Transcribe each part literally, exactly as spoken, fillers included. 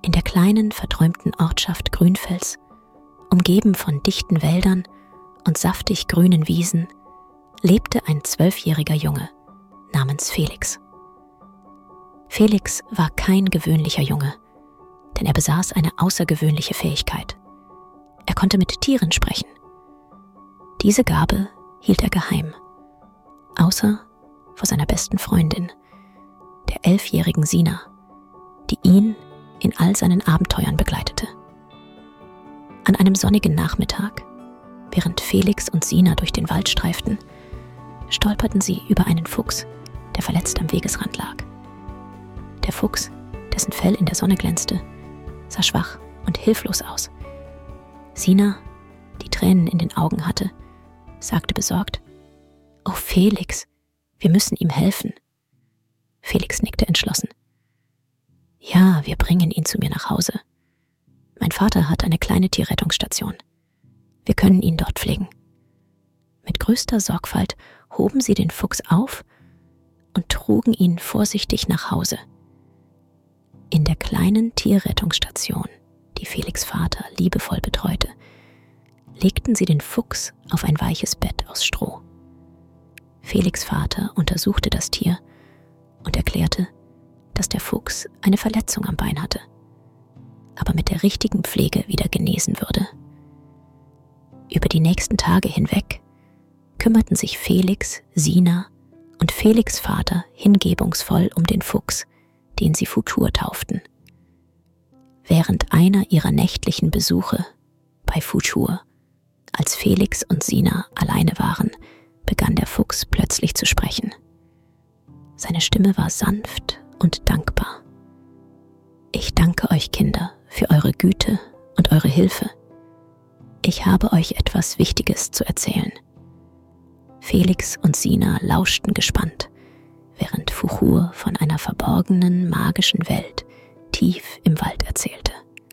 In der kleinen, verträumten Ortschaft Grünfels, umgeben von dichten Wäldern und saftig grünen Wiesen, lebte ein zwölfjähriger Junge namens Felix. Felix war kein gewöhnlicher Junge, denn er besaß eine außergewöhnliche Fähigkeit. Er konnte mit Tieren sprechen. Diese Gabe hielt er geheim, außer vor seiner besten Freundin, der elfjährigen Sina, die ihn in all seinen Abenteuern begleitete. An einem sonnigen Nachmittag, während Felix und Sina durch den Wald streiften, stolperten sie über einen Fuchs, der verletzt am Wegesrand lag. Der Fuchs, dessen Fell in der Sonne glänzte, sah schwach und hilflos aus. Sina, die Tränen in den Augen hatte, sagte besorgt: »Oh Felix, wir müssen ihm helfen.« Felix nickte entschlossen. »Ja, wir bringen ihn zu mir nach Hause. Mein Vater hat eine kleine Tierrettungsstation. Wir können ihn dort pflegen.« Mit größter Sorgfalt hoben sie den Fuchs auf und trugen ihn vorsichtig nach Hause. In der kleinen Tierrettungsstation, die Felix' Vater liebevoll betreute, legten sie den Fuchs auf ein weiches Bett aus Stroh. Felix' Vater untersuchte das Tier und erklärte, dass der Fuchs eine Verletzung am Bein hatte, aber mit der richtigen Pflege wieder genesen würde. Über die nächsten Tage hinweg kümmerten sich Felix, Sina und Felix' Vater hingebungsvoll um den Fuchs, den sie Futur tauften. Während einer ihrer nächtlichen Besuche bei Futur, als Felix und Sina alleine waren, begann der Fuchs plötzlich zu sprechen. Seine Stimme war sanft und dankbar. »Ich danke euch, Kinder, für eure Güte und eure Hilfe. Ich habe euch etwas Wichtiges zu erzählen.« Felix und Sina lauschten gespannt, während Fuchur von einer verborgenen, magischen Welt tief im Wald erzählte.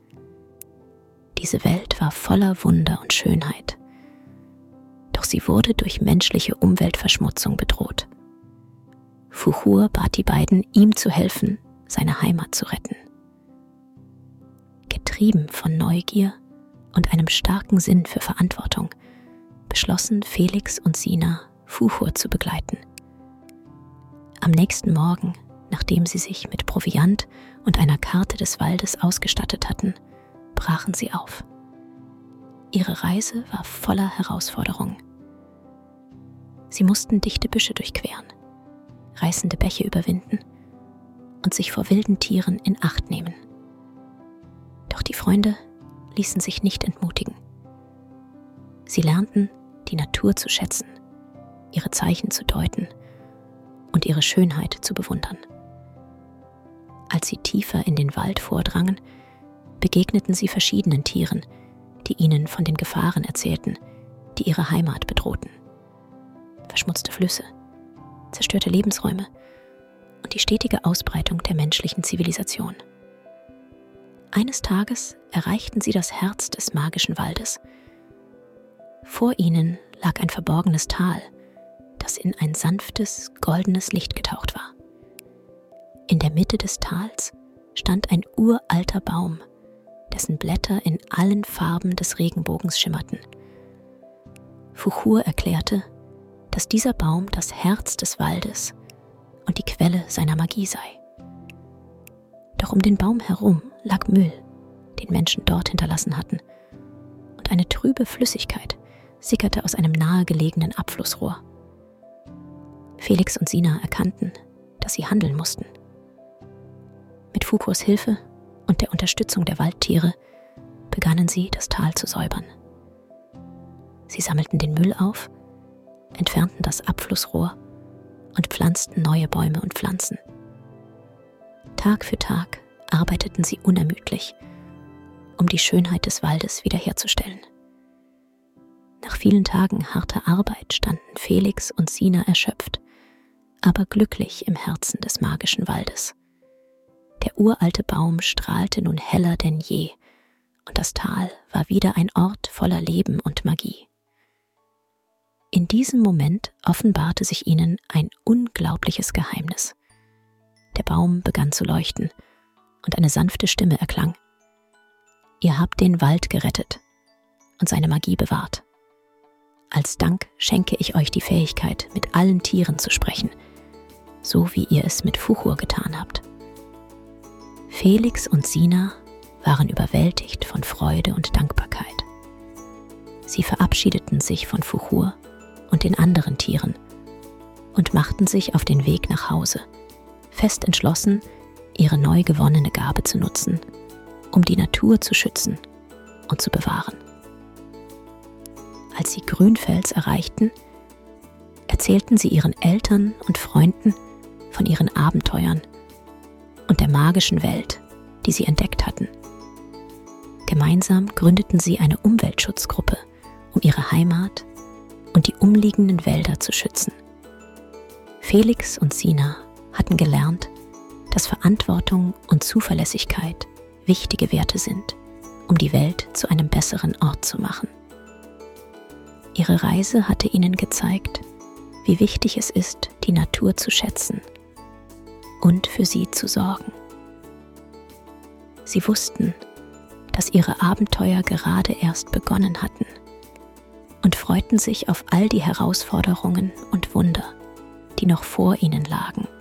Diese Welt war voller Wunder und Schönheit, doch sie wurde durch menschliche Umweltverschmutzung bedroht. Fuchur bat die beiden, ihm zu helfen, seine Heimat zu retten. Getrieben von Neugier und einem starken Sinn für Verantwortung, beschlossen Felix und Sina, Fuchur zu begleiten. Am nächsten Morgen, nachdem sie sich mit Proviant und einer Karte des Waldes ausgestattet hatten, brachen sie auf. Ihre Reise war voller Herausforderungen. Sie mussten dichte Büsche durchqueren, reißende Bäche überwinden und sich vor wilden Tieren in Acht nehmen. Doch die Freunde ließen sich nicht entmutigen. Sie lernten, die Natur zu schätzen, ihre Zeichen zu deuten und ihre Schönheit zu bewundern. Als sie tiefer in den Wald vordrangen, begegneten sie verschiedenen Tieren, die ihnen von den Gefahren erzählten, die ihre Heimat bedrohten. Verschmutzte Flüsse, zerstörte Lebensräume und die stetige Ausbreitung der menschlichen Zivilisation. Eines Tages erreichten sie das Herz des magischen Waldes. Vor ihnen lag ein verborgenes Tal, das in ein sanftes, goldenes Licht getaucht war. In der Mitte des Tals stand ein uralter Baum, dessen Blätter in allen Farben des Regenbogens schimmerten. Fuchur erklärte, dass dieser Baum das Herz des Waldes und die Quelle seiner Magie sei. Doch um den Baum herum lag Müll, den Menschen dort hinterlassen hatten, und eine trübe Flüssigkeit sickerte aus einem nahegelegenen Abflussrohr. Felix und Sina erkannten, dass sie handeln mussten. Mit Fuchurs Hilfe und der Unterstützung der Waldtiere begannen sie, das Tal zu säubern. Sie sammelten den Müll auf, entfernten das Abflussrohr und pflanzten neue Bäume und Pflanzen. Tag für Tag arbeiteten sie unermüdlich, um die Schönheit des Waldes wiederherzustellen. Nach vielen Tagen harter Arbeit standen Felix und Sina erschöpft, aber glücklich im Herzen des magischen Waldes. Der uralte Baum strahlte nun heller denn je, und das Tal war wieder ein Ort voller Leben und Magie. In diesem Moment offenbarte sich ihnen ein unglaubliches Geheimnis. Der Baum begann zu leuchten, und eine sanfte Stimme erklang: Ihr habt den Wald gerettet und seine Magie bewahrt. Als Dank schenke ich euch die Fähigkeit, mit allen Tieren zu sprechen, so wie ihr es mit Fuchur getan habt. Felix und Sina waren überwältigt von Freude und Dankbarkeit. Sie verabschiedeten sich von Fuchur und den anderen Tieren und machten sich auf den Weg nach Hause, fest entschlossen, ihre neu gewonnene Gabe zu nutzen, um die Natur zu schützen und zu bewahren. Als sie Grünfels erreichten, erzählten sie ihren Eltern und Freunden von ihren Abenteuern und der magischen Welt, die sie entdeckt hatten. Gemeinsam gründeten sie eine Umweltschutzgruppe, um ihre Heimat und die umliegenden Wälder zu schützen. Felix und Sina hatten gelernt, dass Verantwortung und Zuverlässigkeit wichtige Werte sind, um die Welt zu einem besseren Ort zu machen. Ihre Reise hatte ihnen gezeigt, wie wichtig es ist, die Natur zu schätzen und für sie zu sorgen. Sie wussten, dass ihre Abenteuer gerade erst begonnen hatten und freuten sich auf all die Herausforderungen und Wunder, die noch vor ihnen lagen.